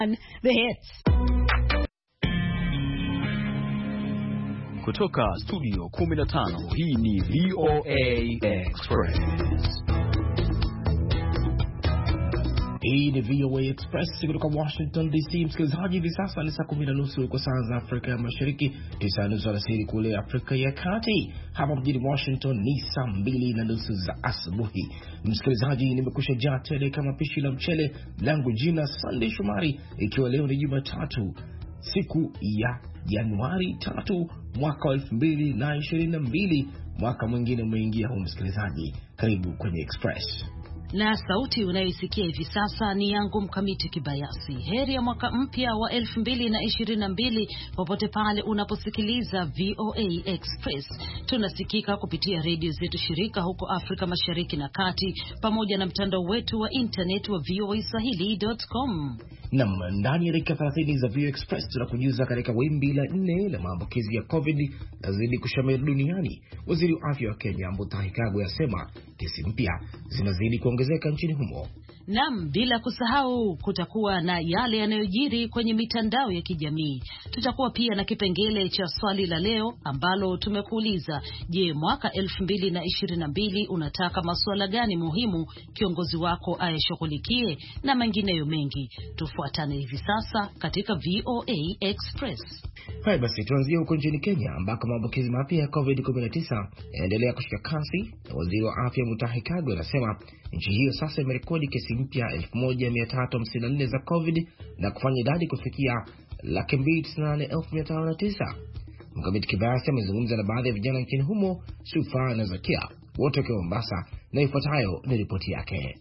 The hits. Kutoka studio 15, hii ni VOA Express. Hii ni VOA Express kutoka Washington DC. Msikilizaji, hivi sasa ni saa 10:30 kwa saa za Afrika ya Mashariki, 9:30 alasiri kule Afrika ya Kati. Hapa mjini Washington ni saa 2:30 za asubuhi. Msikilizaji, nimekusha jaa tele kama pishi la mchele. Langu jina Sunday Shumari, ikiwa leo ni Jumatatu, siku ya Januari 3 mwaka 2022. Mwaka mwingine umeingia huu msikilizaji. Karibu kwenye Express. Na sauti unayoisikia hivi sasa ni yangu Mkamiti Kibayasi. Heri ya mwaka mpya wa 2022 popote pale unaposikiliza VOA Express. Tunasikika kupitia redio zetu shirika huko Afrika Mashariki na Kati, pamoja na mtandao wetu wa internet wa voaswahili.com. Na ndani ya dakika 30 za VOA Express tunakujuza katika wimbi la 4 la maambukizi ya COVID lazidi kushamiri duniani. Waziri wa afya wa Kenya Mutahi Kagwe asema kesi mpya zinazidi kuongezeka nchini humo. Bila kusahau kutakuwa na yale yanayojiri kwenye mitandao ya kijamii. Tutakuwa pia na kipengele cha swali la leo ambalo tumekuuliza, je, mwaka 2022 unataka masuala gani muhimu kiongozi wako ayashughulikie, na mengineyo mengi. Tufuatane hivi sasa katika VOA Express. Hai basi, tuanzie huko nchini Kenya ambako maambukizi mapya ya COVID-19 yanaendelea kushika kasi, na waziri wa afya Mutahi Kagwe anasema nchi hiyo sasa imerekodi kesi mpya 1354 za COVID na kufanya idadi kufikia 298,509. Mkamiti Kibayasi amezungumza na baadhi ya vijana nchini humo, Sufa na Zakia, wote wakiwa Mombasa, na ifuatayo ni ripoti yake.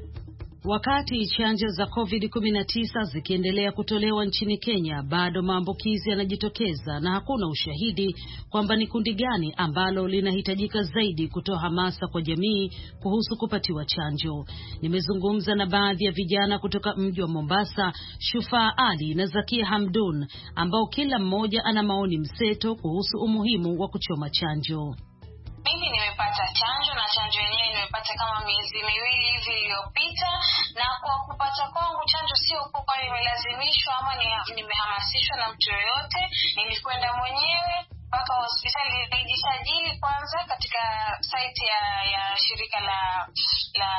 Wakati chanjo za COVID-19 zikiendelea kutolewa nchini Kenya, bado maambukizi yanajitokeza na hakuna ushahidi kwamba ni kundi gani ambalo linahitajika zaidi kutoa hamasa kwa jamii kuhusu kupatiwa chanjo. Nimezungumza na baadhi ya vijana kutoka mji wa Mombasa, Shufa Ali na Zakia Hamdun, ambao kila mmoja ana maoni mseto kuhusu umuhimu wa kuchoma chanjo. Mimi nimepata chanjo na chanjo yenyewe nimepata kama miezi miwili hivi iliyopita, na kwa kupata kwangu chanjo sio kwa nimelazimishwa ama nimehamasishwa na mtu yoyote. Nilikwenda mwenyewe mpaka hospitali, nilijisajili kwanza katika site ya shirika la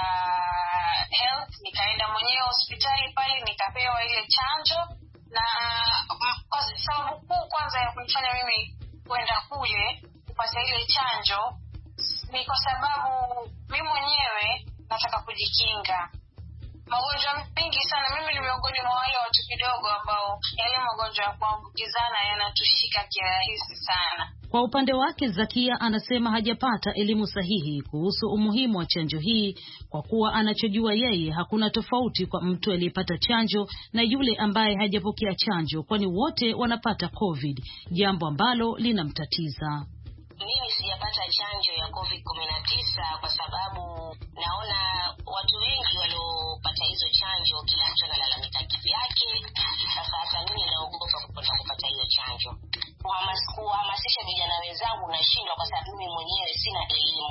health, nikaenda mwenyewe hospitali pale nikapewa ile chanjo. Na kwa sababu kuu kwanza ya kunifanya mimi kwenda kule kupata ile chanjo ni kwa sababu mimi mwenyewe nataka kujikinga magonjwa mengi sana. Mimi ni miongoni mwa wale watu kidogo ambao yale magonjwa ya kuambukizana yanatushika kirahisi sana. Kwa upande wake, Zakia anasema hajapata elimu sahihi kuhusu umuhimu wa chanjo hii, kwa kuwa anachojua yeye hakuna tofauti kwa mtu aliyepata chanjo na yule ambaye hajapokea chanjo, kwani wote wanapata COVID, jambo ambalo linamtatiza. Mimi sijapata chanjo ya COVID-19 kwa sababu naona watu wengi waliopata hizo chanjo kila mtu analalamika kivyake. Sasa hata mimi naogopa kupata hiyo chanjo. Kuhamasisha vijana wenzangu nashindwa kwa sababu mimi mwenyewe sina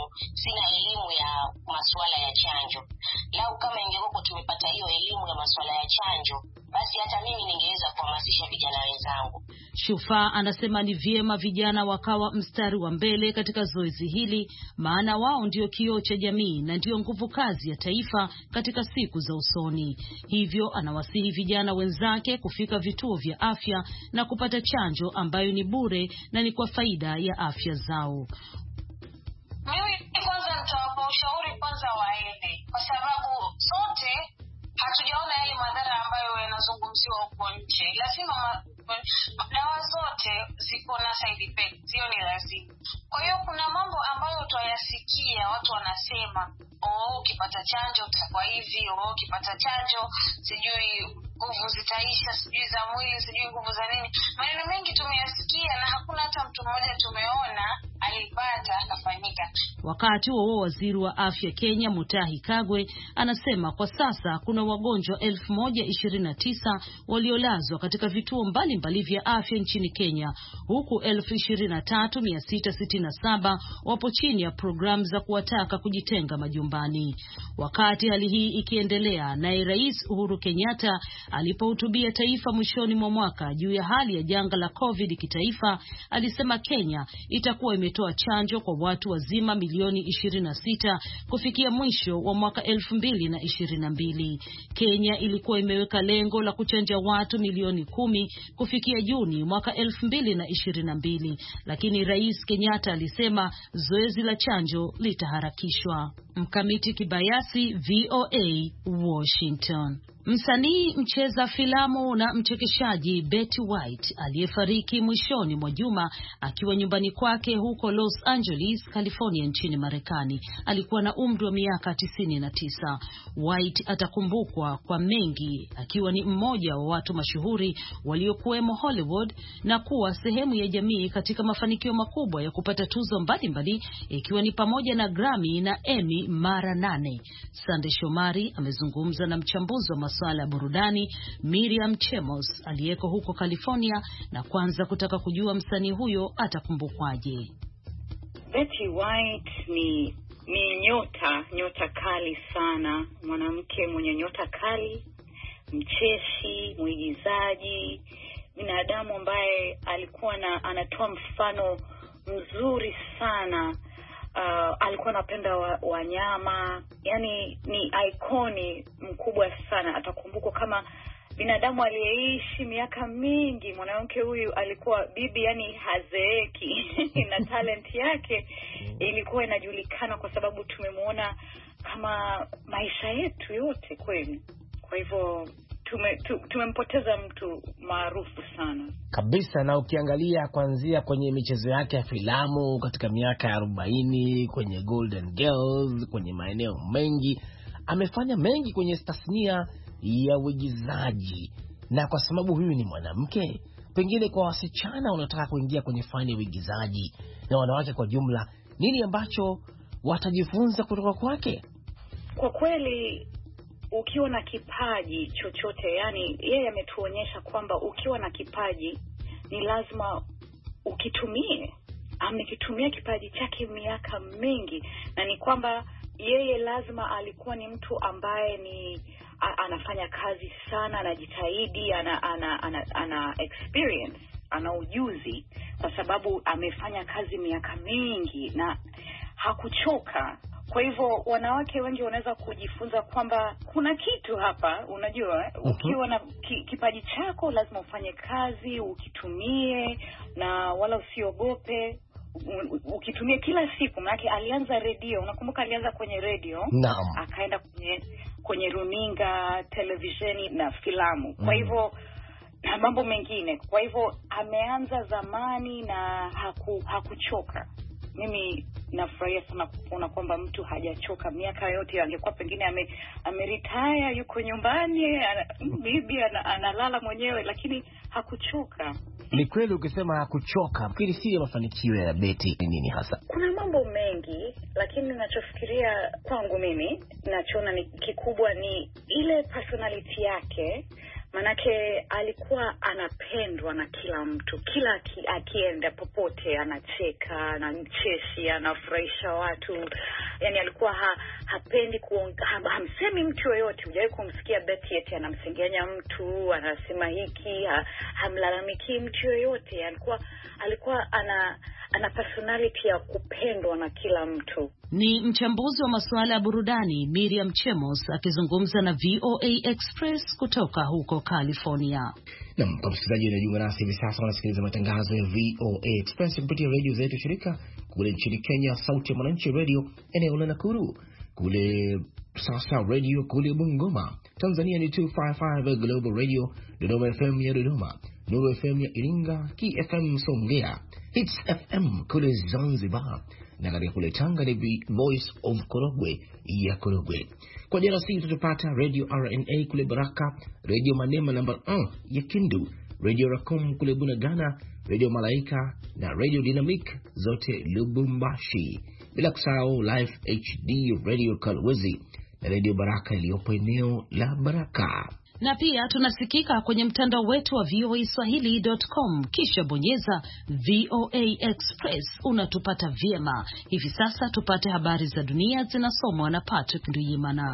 elimu ya masuala ya chanjo. Lau kama ingekuwa tumepata hiyo elimu ya masuala ya chanjo, basi hata mimi ningeweza kuhamasisha vijana wenzangu. Shufa anasema ni vyema vijana wakawa mstari wa mbele katika zoezi hili, maana wao ndio kioo cha jamii na ndio nguvu kazi ya taifa katika siku za usoni. Hivyo anawasihi vijana wenzake kufika vituo vya afya na kupata chanjo ambayo ni bure na ni kwa faida ya afya zao. Mimi kwanza nitawapa ushauri kwanza waende, kwa sababu sote hatujaona yale madhara ambayo yanazungumziwa huko nje. Lazima dawa zote ziko na side effects, hiyo ni lazima. Kwa hiyo kuna mambo ambayo tutayasikia watu wanasema, ukipata chanjo utakuwa hivi, ukipata chanjo sijui nguvu zitaisha, sijui za mwili, sijui nguvu za nini. Maneno mengi tumeyasikia na hakuna hata mtu mmoja tumeona alipata akafanyika. Wakati huo waziri wa afya Kenya Mutahi Kagwe anasema kwa sasa kuna wagonjwa 1029 waliolazwa katika vituo mbalimbali vya afya nchini Kenya, huku 23667 wapo chini ya programu za kuwataka kujitenga majumbani. Wakati hali hii ikiendelea, naye Rais Uhuru Kenyatta alipohutubia taifa mwishoni mwa mwaka juu ya hali ya janga la COVID kitaifa, alisema Kenya itakuwa imetoa chanjo kwa watu wazima milioni 26 kufikia mwisho wa mwaka 2022. Kenya ilikuwa imeweka lengo la kuchanja watu milioni 10 kufikia Juni mwaka 2022, lakini Rais Kenyatta alisema zoezi la chanjo litaharakishwa. Mkamiti Kibayasi, VOA, Washington. Msanii, mcheza filamu na mchekeshaji Betty White aliyefariki mwishoni mwa juma akiwa nyumbani kwake huko Los Angeles, California nchini Marekani alikuwa na umri wa miaka 99. White atakumbukwa kwa mengi akiwa ni mmoja wa watu mashuhuri waliokuwemo Hollywood na kuwa sehemu ya jamii katika mafanikio makubwa ya kupata tuzo mbalimbali ikiwa ni pamoja na Grammy na Emmy mara 8. Sande Shomari amezungumza na mchambuzi wa masuala ya burudani Miriam Chemos aliyeko huko California na kwanza kutaka kujua msanii huyo atakumbukwaje. Betty White ni nyota kali sana, mwanamke mwenye nyota kali, mcheshi, mwigizaji, binadamu ambaye alikuwa anatoa mfano mzuri sana. Alikuwa anapenda wanyama, yani ni ikoni mkubwa sana. Atakumbukwa kama binadamu aliyeishi miaka mingi. Mwanamke huyu alikuwa bibi, yani hazeeki na talent yake ilikuwa inajulikana kwa sababu tumemuona kama maisha yetu yote kweli. Kwa hivyo tumempoteza mtu maarufu sana kabisa. Na ukiangalia kuanzia kwenye michezo yake ya filamu katika miaka ya 40, kwenye Golden Girls, kwenye maeneo mengi amefanya mengi kwenye tasnia ya uigizaji. Na kwa sababu huyu ni mwanamke, pengine kwa wasichana wanataka kuingia kwenye fani ya uigizaji na wanawake kwa jumla, nini ambacho watajifunza kutoka kwake? Kwa kweli ukiwa na kipaji chochote, yani yeye ametuonyesha kwamba ukiwa na kipaji ni lazima ukitumie. Amekitumia kipaji chake miaka mingi, na ni kwamba yeye lazima alikuwa ni mtu ambaye anafanya kazi sana, anajitahidi, ana experience, ana ujuzi, kwa sababu amefanya kazi miaka mingi na hakuchoka. Kwa hivyo wanawake wengi wanaweza kujifunza kwamba kuna kitu hapa, unajua, ukiwa na kipaji chako lazima ufanye kazi, ukitumie, na wala usiogope, ukitumie kila siku. Maana alianza radio, unakumbuka alianza kwenye radio, akaenda kwenye runinga, televisheni na filamu. Kwa hivyo na mambo mengine. Kwa hivyo ameanza zamani na hakuchoka. Mimi nafurahia sana kuona kwamba mtu hajachoka miaka yote. Angekuwa pengine ameretire, yuko nyumbani, bibi analala mwenyewe, lakini hakuchoka. Ni kweli ukisema hakuchoka. Fikiri si mafanikio ya Betty ni nini hasa? Kuna mambo mengi, lakini ninachofikiria kwangu mimi, ninachoona ni kikubwa ni ile personality yake. Manake alikuwa anapendwa na kila mtu, kila akienda popote anacheka, na mcheshi, anafurahisha watu. Yani alikuwa hapendi hamsemi mtu yoyote. Hujawahi kumsikia Betty eti anamsengenya mtu, anasema hiki, hamlalamiki mtu yoyote. Alikuwa ana personality ya kupendwa na kila mtu. Ni mchambuzi wa masuala ya burudani Miriam Chemos akizungumza na VOA Express kutoka huko California. Na msikilizaji unajiunga nasi hivi sasa, unasikiliza matangazo ya VOA Express kupitia radio zetu shirika kule nchini Kenya, Sauti ya Mwananchi Radio eneo la Nakuru, kule Sasa Radio kule Bungoma. Tanzania ni 255 Global Radio, Dodoma FM ya Dodoma, Nuru FM ya Iringa, KFM Songea, Hits FM kule Zanzibar, na katika kule Tanga ni Voice of Korogwe ya Korogwe. Kwa DRC tutapata Radio RNA kule Baraka, Radio Manema namba 1 ya Kindu, Radio Racom kule Bunagana, Radio Malaika na Radio Dynamic zote Lubumbashi, bila kusahau Live HD Radio Kalwezi na Radio Baraka iliyopo eneo la Baraka. Na pia tunasikika kwenye mtandao wetu wa voaswahili.com, kisha bonyeza VOA Express, unatupata vyema. Hivi sasa tupate habari za dunia zinasomwa na Patrick Nduyimana.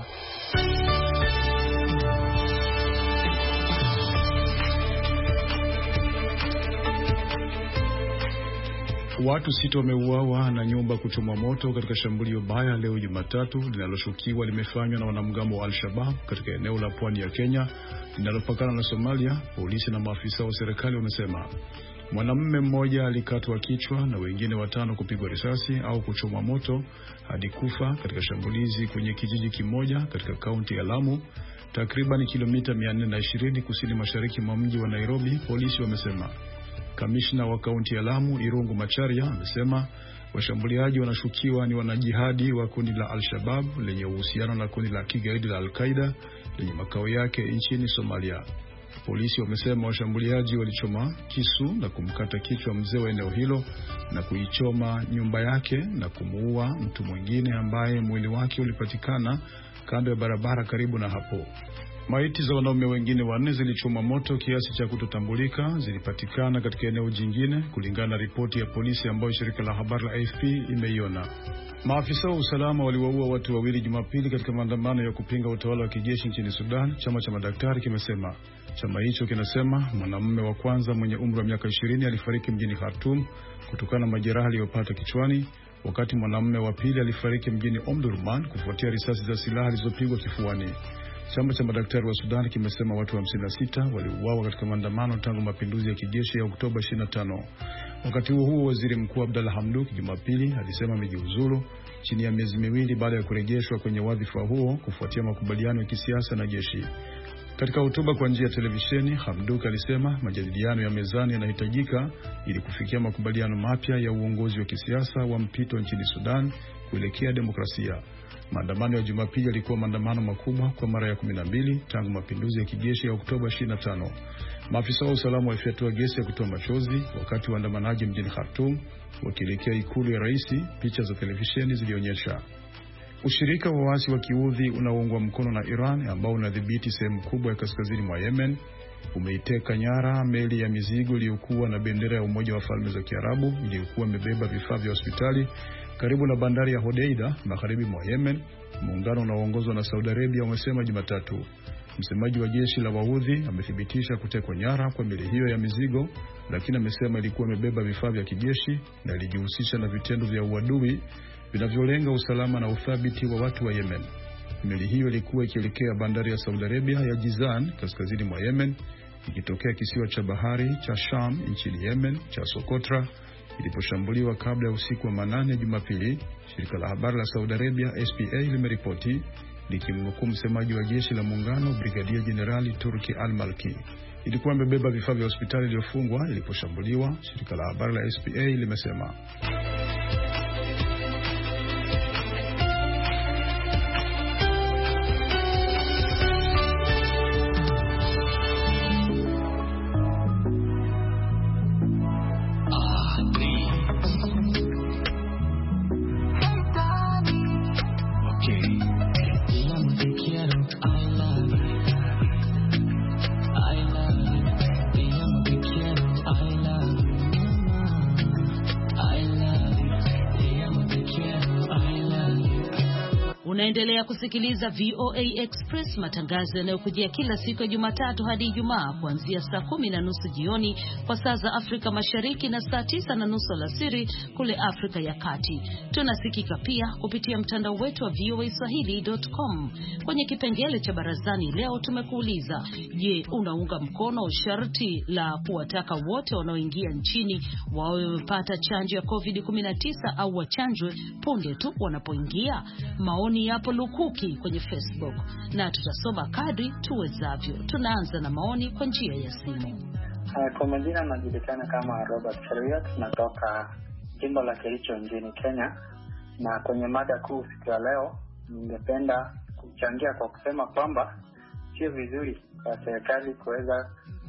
Watu 6 wameuawa na nyumba kuchomwa moto katika shambulio baya leo Jumatatu linaloshukiwa limefanywa na wanamgambo wa Al-Shabaab katika eneo la pwani ya Kenya linalopakana na Somalia. Polisi na maafisa wa serikali wamesema mwanamume mmoja alikatwa kichwa na wengine 5 kupigwa risasi au kuchomwa moto hadi kufa katika shambulizi kwenye kijiji kimoja katika kaunti ya Lamu, takriban kilomita 420 kusini mashariki mwa mji wa Nairobi, polisi wamesema. Kamishna wa kaunti ya Lamu Irungu Macharia amesema washambuliaji wanashukiwa ni wanajihadi wa kundi la Al-Shabaab lenye uhusiano na kundi la kigaidi la Al-Qaeda lenye makao yake nchini Somalia. Polisi wamesema washambuliaji walichoma kisu na kumkata kichwa mzee wa eneo hilo na kuichoma nyumba yake na kumuua mtu mwingine ambaye mwili wake ulipatikana kando ya barabara karibu na hapo. Maiti za wanaume wengine 4 zilichoma moto kiasi cha kutotambulika zilipatikana katika eneo jingine, kulingana na ripoti ya polisi ambayo shirika la habari la AFP imeiona. Maafisa wa usalama waliwaua watu 2 Jumapili katika maandamano ya kupinga utawala wa kijeshi nchini Sudan, chama cha madaktari kimesema. Chama hicho kinasema mwanamume wa kwanza mwenye umri wa miaka 20 alifariki mjini Khartoum kutokana na majeraha aliyopata kichwani, wakati mwanamume wa pili alifariki mjini Omdurman kufuatia risasi za silaha zilizopigwa kifuani. Chama cha madaktari wa Sudan kimesema watu 56 waliuawa katika maandamano tangu mapinduzi ya kijeshi ya Oktoba 25. Wakati huo waziri mkuu Abdalla Hamdok Jumapili alisema amejiuzulu chini ya miezi 2 baada ya kurejeshwa kwenye wadhifa huo kufuatia makubaliano ya kisiasa na jeshi. Katika hotuba kwa njia ya televisheni, Hamdok alisema majadiliano ya mezani yanahitajika ili kufikia makubaliano mapya ya uongozi wa kisiasa wa mpito nchini Sudan kuelekea demokrasia. Maandamano ya Jumapili yalikuwa maandamano makubwa kwa mara ya 12 tangu mapinduzi ya kijeshi ya Oktoba 25. Maafisa wa usalama walifyatua gesi ya kutoa machozi wakati waandamanaji mjini Khartoum wakielekea ikulu ya rais, picha za televisheni zilionyesha. Ushirika wa waasi wa Kiudhi unaoungwa mkono na Iran ambao unadhibiti sehemu kubwa ya kaskazini mwa Yemen umeiteka nyara meli ya mizigo iliyokuwa na bendera ya Umoja wa Falme za Kiarabu iliyokuwa imebeba vifaa vya hospitali karibu na bandari ya Hodeida magharibi mwa Yemen. Muungano unaoongozwa na Saudi Arabia umesema Jumatatu. Msemaji wa jeshi la Waudhi amethibitisha kutekwa nyara kwa meli hiyo ya mizigo, lakini amesema ilikuwa imebeba vifaa vya kijeshi na ilijihusisha na vitendo vya uadui vinavyolenga usalama na uthabiti wa watu wa Yemen. Meli hiyo ilikuwa ikielekea bandari ya Saudi Arabia ya Jizan kaskazini mwa Yemen, ikitokea kisiwa cha bahari cha Sham nchini Yemen cha Socotra iliposhambuliwa kabla ya usiku wa manane Jumapili, shirika la habari la Saudi Arabia SPA limeripoti likimnukuu msemaji wa jeshi la muungano Brigadia Jenerali Turki Al-Malki. Ilikuwa imebeba vifaa vya hospitali iliyofungwa iliposhambuliwa, shirika la habari la SPA limesema. Unaendelea kusikiliza VOA Express, matangazo yanayokujia kila siku ya Jumatatu hadi Ijumaa kuanzia saa 10:30 jioni kwa saa za Afrika Mashariki na saa 9:30 alasiri kule Afrika ya Kati. Tunasikika pia kupitia mtandao wetu wa voaswahili.com. Kwenye kipengele cha barazani leo tumekuuliza, je, unaunga mkono sharti la kuwataka wote wanaoingia nchini wawe wamepata chanjo ya COVID-19 au wachanjwe punde tu wanapoingia? Maoni yapo lukuki kwenye Facebook na tutasoma kadri tuwezavyo. Tunaanza na maoni kwa njia ya simu. Kwa majina najulikana kama Robert Cheriot, natoka jimbo la Kericho nchini Kenya, na kwenye mada kuu siku ya leo ningependa kuchangia kwa kusema kwamba sio vizuri kwa serikali kuweza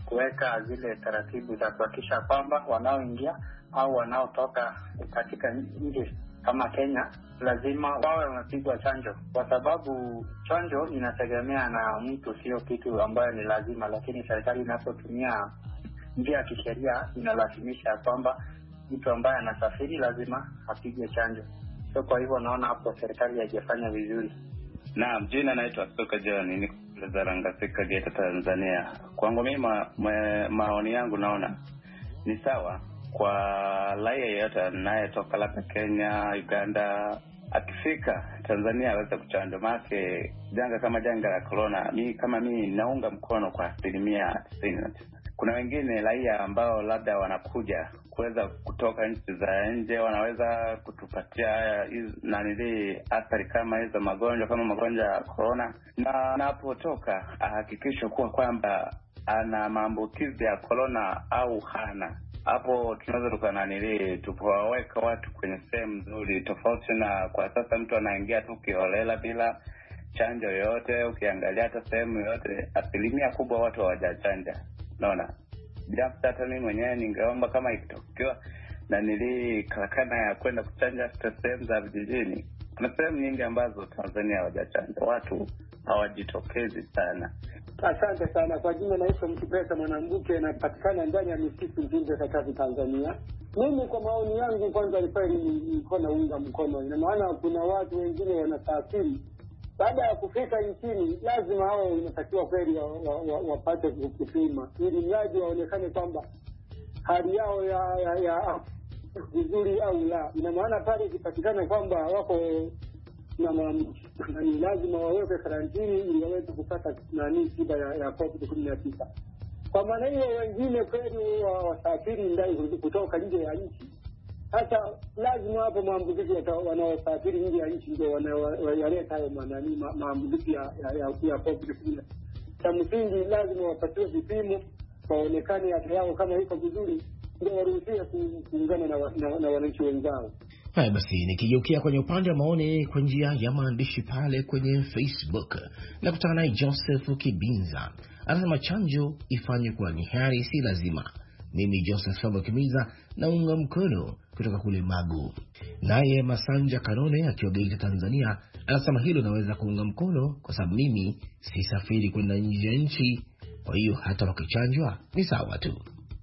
kuweka zile taratibu za kuhakikisha kwamba wanaoingia au wanaotoka katika nchi kama Kenya lazima wawe wamepigwa chanjo, kwa sababu chanjo inategemea na mtu, sio kitu ambayo ni lazima, lakini serikali inapotumia njia ya kisheria inalazimisha kwamba mtu ambaye anasafiri lazima apige chanjo. So kwa hivyo naona hapo serikali haijafanya vizuri. Naam, jina naitwa Soka John, niko Zarangasika, Geita, Tanzania. Kwangu mimi maoni yangu naona ni sawa kwa raia yeyote anayetoka labda Kenya, Uganda, akifika Tanzania aweze kuchanjwa, maana janga kama janga la corona, mimi naunga mkono kwa 99%. Kuna wengine raia ambao labda wanakuja kuweza kutoka nchi za nje, wanaweza kutupatia athari kama hizo magonjwa, kama magonjwa ya corona, na anapotoka ahakikishe kuwa kwamba ana maambukizi ya corona au hana. Hapo tunaweza tupoweka watu kwenye sehemu nzuri, tofauti na kwa sasa mtu anaingia tu kiholela bila chanjo yoyote. Ukiangalia hata sehemu yoyote asilimia kubwa watu hawajachanja. Naona hata mimi mwenyewe ningeomba kama ikitokewa na karakana ya kwenda kuchanja sehemu za vijijini. Kuna sehemu nyingi ambazo Tanzania hawajachanja, watu hawajitokezi sana. Asante sana. Kwa jina naitwa Mkipesa Mwanambuke, napatikana ndani ya misitu Njinga, Katavi, Tanzania. Mimi kwa maoni yangu, kwanza nilikuwa naunga mkono. Ina maana kuna watu wengine wanasafiri, baada ya kufika nchini lazima hao inatakiwa kweli wapate kupima, ili mradi waonekane kwamba hali yao ya vizuri au la. Ina maana pale ikipatikana kwamba wako na ni lazima waweke karantini ili waweze kupata tiba ya COVID-19. Kwa maana hiyo wengine kweli wasafiri ndani kutoka nje ya nchi. Sasa lazima hapo maambukizi wanaosafiri nje ya nchi ndio wanayaleta hayo maambukizi ya COVID-19. Cha msingi lazima wapatiwe vipimo, waonekane afya yao kama iko vizuri, ndio waruhusiwe kuungana na wananchi wenzao. Haya basi, nikigeukia kwenye upande wa maoni kwa njia ya maandishi pale kwenye Facebook, na kutana naye Joseph Kibinza. Anasema chanjo ifanywe kwa ni hiari, si lazima. Mimi Joseph Kibinza naunga mkono kutoka kule Magu. Naye Masanja Kanone akiwa Geita, Tanzania, anasema hilo naweza kuunga mkono kwa sababu mimi sisafiri kwenda nje ya nchi, kwa hiyo hata wakichanjwa ni sawa tu.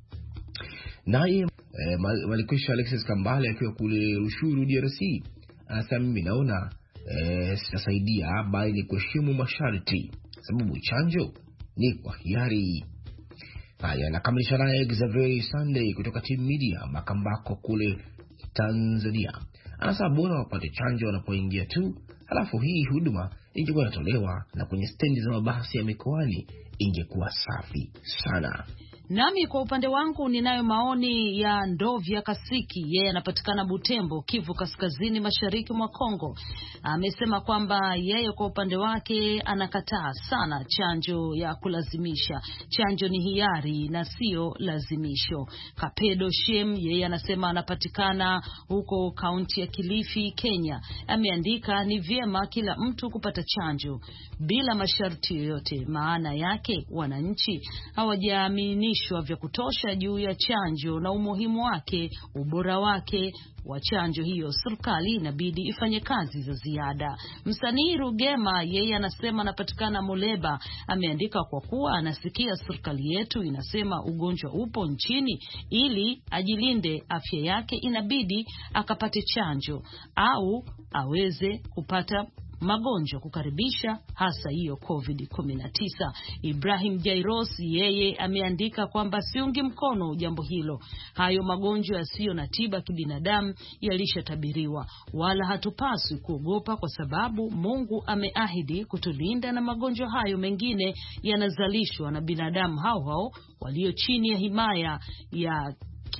Naye Malikwisha Alexis Kambale akiwa kule Rushuru, DRC, anasema mimi naona sitasaidia, bali ni kuheshimu masharti, sababu chanjo ni kwa hiari. Haya, nakamilisha naye Xavier Sunday kutoka Team Media Makambako kule Tanzania, anasema bora wapate chanjo wanapoingia tu, halafu hii huduma ingekuwa inatolewa na kwenye stendi za mabasi ya mikoani, ingekuwa safi sana. Nami kwa upande wangu ninayo maoni ya Ndovya Kasiki. Yeye anapatikana Butembo, Kivu Kaskazini, mashariki mwa Kongo. Amesema kwamba yeye kwa upande wake anakataa sana chanjo ya kulazimisha. Chanjo ni hiari na sio lazimisho. Kapedo Shem, yeye anasema anapatikana huko kaunti ya Kilifi, Kenya. Ameandika ni vyema kila mtu kupata chanjo bila masharti yoyote, maana yake wananchi hawajaamini vya kutosha juu ya chanjo na umuhimu wake, ubora wake wa chanjo hiyo. Serikali inabidi ifanye kazi za ziada. Msanii Rugema, yeye anasema anapatikana Muleba, ameandika kwa kuwa anasikia serikali yetu inasema ugonjwa upo nchini, ili ajilinde afya yake inabidi akapate chanjo au aweze kupata magonjwa kukaribisha hasa hiyo COVID-19. Ibrahim Jairos, yeye ameandika kwamba siungi mkono jambo hilo. Hayo magonjwa yasiyo na tiba kibinadamu yalishatabiriwa, wala hatupaswi kuogopa kwa sababu Mungu ameahidi kutulinda na magonjwa hayo mengine yanazalishwa na binadamu hao walio chini ya himaya ya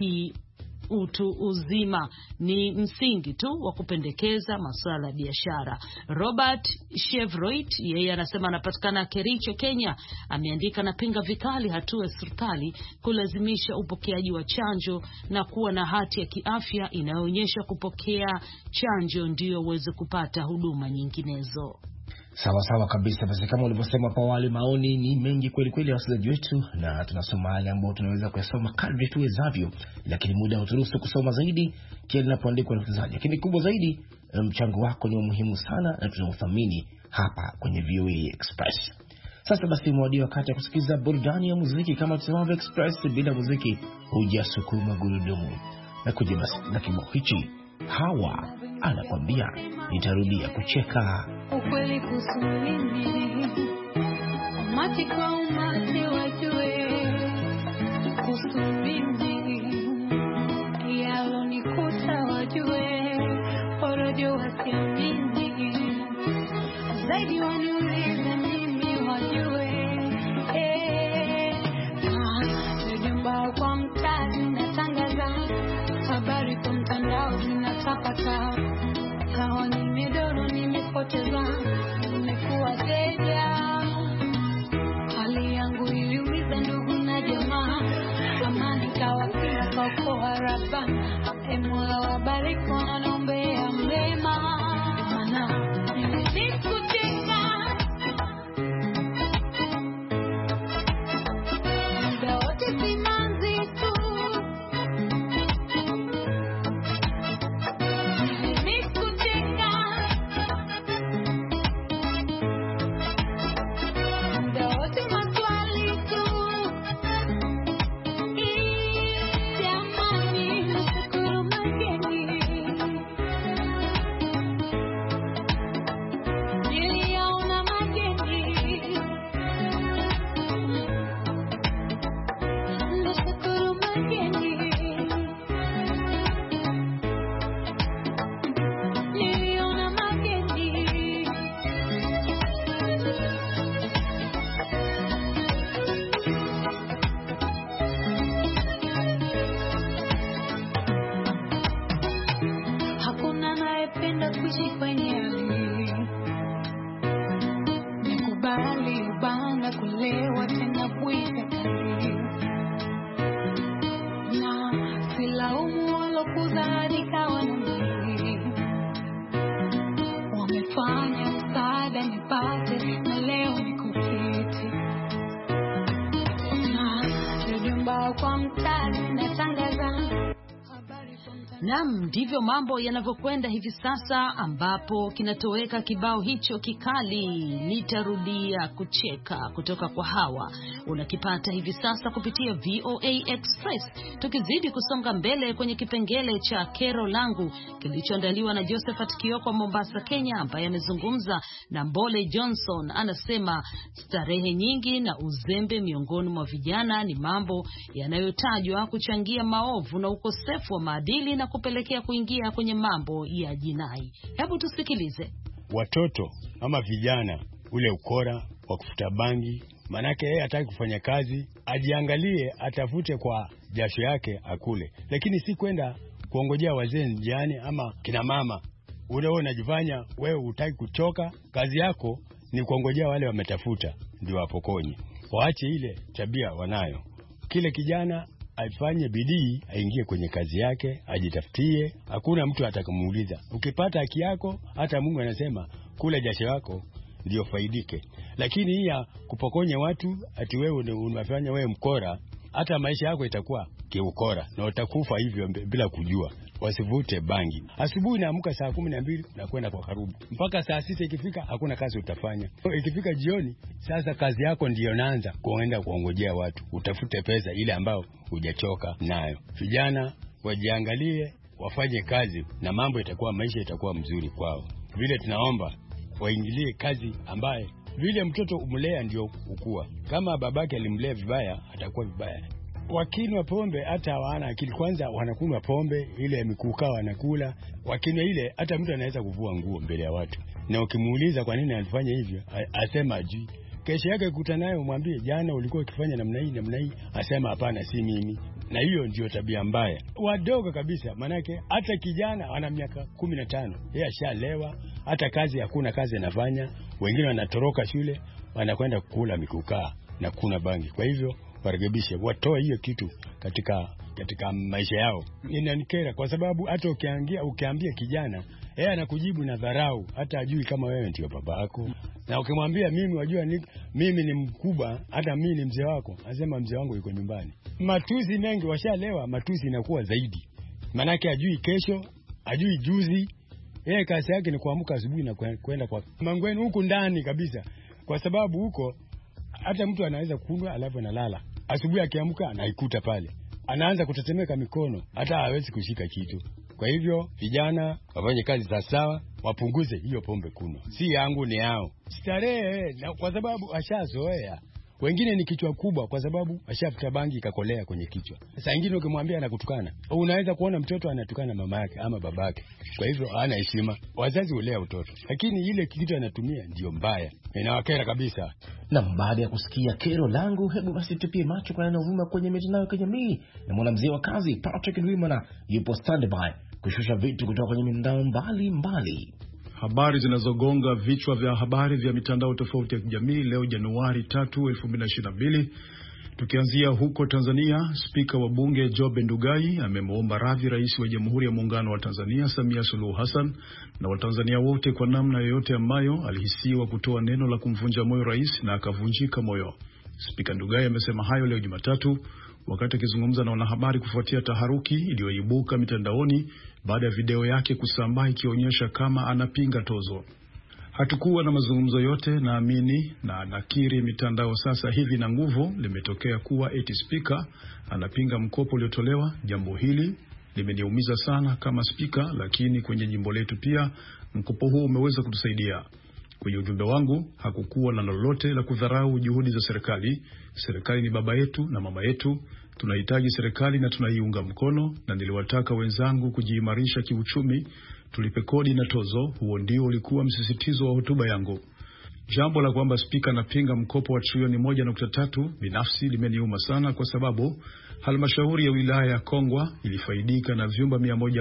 utu uzima. Ni msingi tu wa kupendekeza masuala ya biashara. Robert Chevrolet, yeye anasema anapatikana Kericho, Kenya, ameandika napinga vikali hatua ya serikali kulazimisha upokeaji wa chanjo na kuwa na hati ya kiafya inayoonyesha kupokea chanjo ndio uweze kupata huduma nyinginezo. Sawa sawa kabisa. Basi kama ulivyosema kwa wale, maoni ni mengi kweli kweli ya wasikilizaji wetu, na tunasoma yale ambayo tunaweza kuyasoma kadri tuwezavyo, lakini muda hauturuhusu kusoma zaidi kile linapoandikwa na wasikilizaji. Lakini kubwa zaidi, mchango wako ni muhimu sana na tunauthamini hapa kwenye VOA Express. Sasa basi mwadia wakati ya kusikiza burudani ya muziki. Kama tusemavyo Express, bila muziki hujasukuma gurudumu. Na kuja basi na kibao hichi, Hawa anakwambia nitarudia kucheka. Ukweli kuhusu mimi, umati kwa umati wajue kuhusu mimi, yalonikuta wajue, porojo wasiamini, zaidi waniulize mimi wajue. Nijumba kwa mtaani natangaza, habari kwa mtandao zinatapaka, hawa nimedoro nimepoteza, nimekuwa teja. Hali yangu iliumiza ndugu na jamaa, amani kawa pia kwa kuharaba. Mola wabariki wanaombea mema, maana nilisikucheka muda wote simanzi tu. Naam, ndivyo mambo yanavyokwenda hivi sasa, ambapo kinatoweka kibao hicho kikali nitarudia kucheka kutoka kwa Hawa. Unakipata hivi sasa kupitia VOA Express. Tukizidi kusonga mbele kwenye kipengele cha kero langu kilichoandaliwa na Josephat Kioko Mombasa, Kenya, ambaye amezungumza na Mbole Johnson. Anasema starehe nyingi na uzembe miongoni mwa vijana ni mambo yanayotajwa kuchangia maovu na ukosefu wa maadili na kupelekea kuingia kwenye mambo ya jinai. Hebu tusikilize. Watoto ama vijana, ule ukora wa kufuta bangi, manake yeye hataki kufanya kazi, ajiangalie, atafute kwa jasho yake akule, lakini si kwenda kuongojea wazee njiani ama kina mama. Ule unajifanya wewe hutaki kuchoka, kazi yako ni kuongojea wale wametafuta ndio wapokonye. Waache ile tabia wanayo. Kile kijana afanye bidii, aingie kwenye kazi yake, ajitafutie, hakuna mtu atakamuuliza. Ukipata haki yako, hata Mungu anasema kula jasho yako ndio faidike. Lakini hii ya kupokonya watu ati wewe unafanya wewe mkora, hata maisha yako itakuwa kiukora na utakufa hivyo bila kujua. Wasivute bangi. Asubuhi naamka saa 12 na kwenda kwa karubu, mpaka saa 6 ikifika hakuna kazi utafanya. Ikifika jioni, sasa kazi yako ndio naanza kuenda kuongojea watu, utafute pesa ile ambao hujachoka nayo. Vijana wajiangalie, wafanye kazi na mambo itakuwa, maisha itakuwa mzuri kwao. Vile tunaomba waingilie kazi ambaye vile mtoto umlea ndio ukua. Kama babake alimlea vibaya, atakuwa vibaya. Wakinywa pombe hata hawana akili. Kwanza wanakunywa pombe ile mikukaa wanakula, wakinywa ile hata mtu anaweza kuvua nguo mbele ya watu. Na ukimuuliza kwa nini alifanya hivyo, asema ajui. Kesho yake kukutana naye umwambie jana ulikuwa ukifanya namna hii, asema hapana, si mimi. Na hiyo ndio tabia mbaya. Wadogo kabisa, manake hata kijana ana miaka 15, yeye ashalewa, hata kazi hakuna kazi anafanya. Wengine wanatoroka shule, wanakwenda kukula mikukaa na kuna bangi. Kwa hivyo warekebishe, watoe hiyo kitu katika katika maisha yao. Inanikera kwa sababu hata ukiambia kijana, yeye anakujibu na dharau, hata ajui kama wewe ndio baba yako. Na ukimwambia mimi wajua mimi ni mkubwa, hata mimi ni mzee wako, anasema mzee wangu yuko nyumbani. Matusi mengi, washalewa, matusi inakuwa zaidi. Manake ajui kesho, ajui juzi. Yeye kazi yake ni kuamka asubuhi na kwenda kwa mangweni huko ndani kabisa. Kwa sababu huko hata mtu anaweza kunywa alafu analala. Asubuhi akiamka anaikuta pale. Anaanza kutetemeka mikono, hata hawezi kushika kitu. Kwa hivyo vijana wafanye kazi za sawa, wapunguze hiyo pombe kunywa. Si yangu ni yao. Starehe kwa sababu ashazoea. Wengine ni kichwa kubwa kwa sababu ashafuta bangi ikakolea kwenye kichwa. Sasa wengine ukimwambia anakutukana, unaweza kuona mtoto anatukana mama yake ama babake. Kwa hivyo hana heshima. Wazazi hulea mtoto, lakini ile kitu anatumia ndio mbaya. Inawakera kabisa. Na baada ya kusikia kero langu, hebu basi tupie macho kwa yanayovuma kwenye mitandao ya kijamii. Na mwanamzee wa kazi Patrick Ndwimana yupo standby kushusha vitu kutoka kwenye mitandao mbali. Habari zinazogonga vichwa vya habari vya mitandao tofauti ya kijamii leo Januari 3, 2022. Tukianzia huko Tanzania, Spika wa Bunge Job Ndugai amemwomba radhi Rais wa Jamhuri ya Muungano wa Tanzania Samia Suluhu Hassan na Watanzania wote kwa namna yoyote ambayo alihisiwa kutoa neno la kumvunja moyo rais na akavunjika moyo. Spika Ndugai amesema hayo leo Jumatatu wakati akizungumza na wanahabari kufuatia taharuki iliyoibuka mitandaoni baada ya video yake kusambaa ikionyesha kama anapinga tozo. Hatukuwa na mazungumzo yote, naamini na nakiri mitandao sasa hivi na nguvu limetokea kuwa eti spika anapinga mkopo uliotolewa. Jambo hili limeniumiza sana kama spika, lakini kwenye jimbo letu pia mkopo huu umeweza kutusaidia. Kwenye ujumbe wangu hakukuwa na lolote la kudharau juhudi za serikali. Serikali ni baba yetu na mama yetu. Tunahitaji serikali na tunaiunga mkono, na niliwataka wenzangu kujiimarisha kiuchumi, tulipe kodi na tozo. Huo ndio ulikuwa msisitizo wa hotuba yangu. Jambo la kwamba spika anapinga mkopo wa trilioni 1.3 binafsi limeniuma sana kwa sababu halmashauri ya wilaya ya Kongwa ilifaidika na vyumba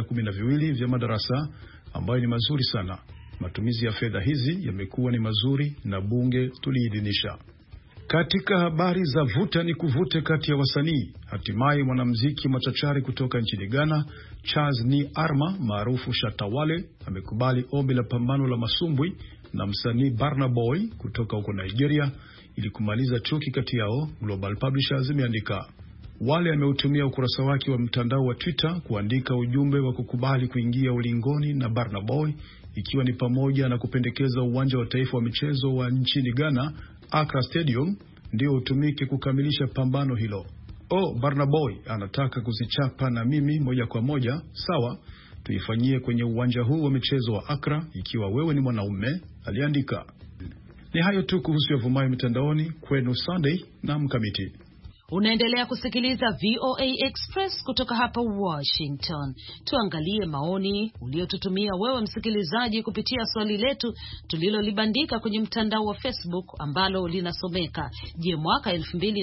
112 vya madarasa ambayo ni mazuri sana. Matumizi ya fedha hizi yamekuwa ni mazuri na bunge tuliidhinisha. Katika habari za vuta ni kuvute kati ya wasanii, hatimaye mwanamuziki machachari kutoka nchini Ghana, Charles Ni Arma maarufu Shatta Wale, amekubali ombi la pambano la masumbwi na msanii Burna Boy kutoka huko Nigeria ili kumaliza chuki kati yao, Global Publishers imeandika. Wale ameutumia ukurasa wake wa mtandao wa Twitter kuandika ujumbe wa kukubali kuingia ulingoni na Burna Boy, ikiwa ni pamoja na kupendekeza uwanja wa taifa wa michezo wa nchini Ghana, Accra Stadium, ndio utumike kukamilisha pambano hilo. Burna Boy anataka kuzichapa na mimi moja kwa moja, sawa, tuifanyie kwenye uwanja huu wa michezo wa Accra ikiwa wewe ni mwanaume, aliandika. Ni hayo tu kuhusu yavumayo mitandaoni. Kwenu Sunday na Mkamiti. Unaendelea kusikiliza VOA Express kutoka hapa Washington. Tuangalie maoni uliotutumia wewe msikilizaji kupitia swali letu tulilolibandika kwenye mtandao wa Facebook ambalo linasomeka: je, mwaka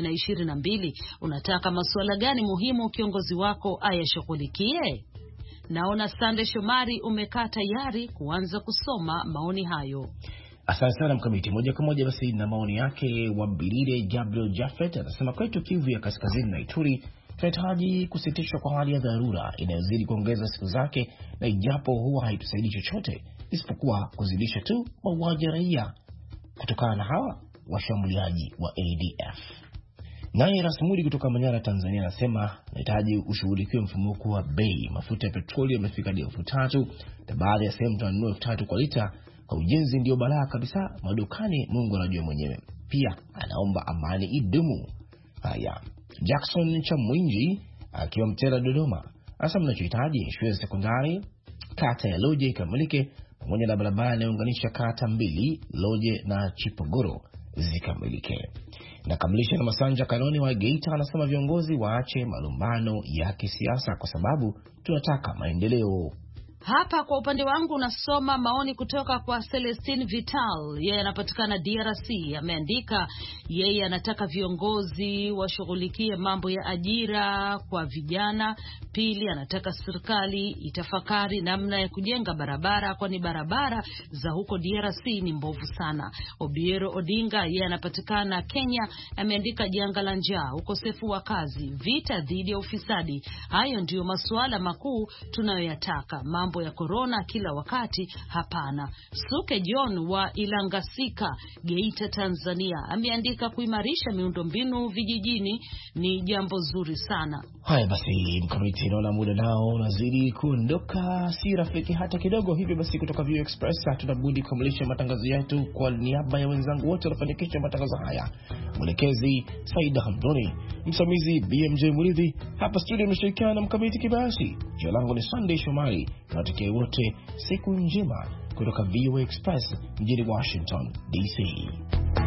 2022 unataka masuala gani muhimu kiongozi wako ayashughulikie? Naona Sande Shomari umekaa tayari kuanza kusoma maoni hayo. Asante sana Mkamiti. Moja kwa moja basi na maoni yake. Wabilire Gabriel Jaffet anasema kwetu Kivu ya Kaskazini na Ituri tunahitaji kusitishwa kwa hali ya dharura inayozidi kuongeza siku zake, na ijapo huwa haitusaidii chochote isipokuwa kuzidisha tu mauaji ya raia kutokana na hawa washambuliaji wa ADF. Naye Rasmudi kutoka Manyara Tanzania anasema nahitaji ushughulikiwe mfumuko wa bei. Mafuta ya petroli yamefika hadi 3,000 na baadhi ya sehemu tunanunua 3,000 kwa lita. Kwa ujenzi ndio balaa kabisa, madukani Mungu anajua mwenyewe. Pia anaomba amani idumu. Haya, Jackson Chamwinji akiwa Mtera Dodoma anasema mnachohitaji shule za sekondari kata ya Loje ikamilike pamoja na barabara inayounganisha kata mbili Loje na Chipogoro zikamilike. Na kamilisha na Masanja Kanoni wa Geita anasema viongozi waache malumbano ya kisiasa kwa sababu tunataka maendeleo. Hapa kwa upande wangu nasoma maoni kutoka kwa Celestine Vital. Yeye anapatikana DRC. Ameandika yeye anataka viongozi washughulikie mambo ya ajira kwa vijana. Pili, anataka serikali itafakari namna ya kujenga barabara, kwani barabara za huko DRC ni mbovu sana. Obiero Odinga yeye anapatikana Kenya. Ameandika janga la njaa, ukosefu wa kazi, vita dhidi ya ufisadi. Hayo ndiyo masuala makuu tunayoyataka. Mambo ya corona kila wakati hapana. Suke John wa Ilangasika, Geita, Tanzania ameandika kuimarisha miundombinu vijijini ni jambo zuri sana. Haya basi, mkamiti naona muda nao unazidi kuondoka, si rafiki hata kidogo. Hivyo basi kutoka View Express tunabudi kukamilisha matangazo yetu. Kwa niaba ya wenzangu wote wanafanikisha matangazo haya, mwelekezi Saida Hamdoni, msimamizi BMJ Muridhi, hapa studio nimeshirikiana na mkamiti Kibayasi. Jina langu ni Sunday Shomari. Tunatakia wote siku njema kutoka View Express mjini Washington DC.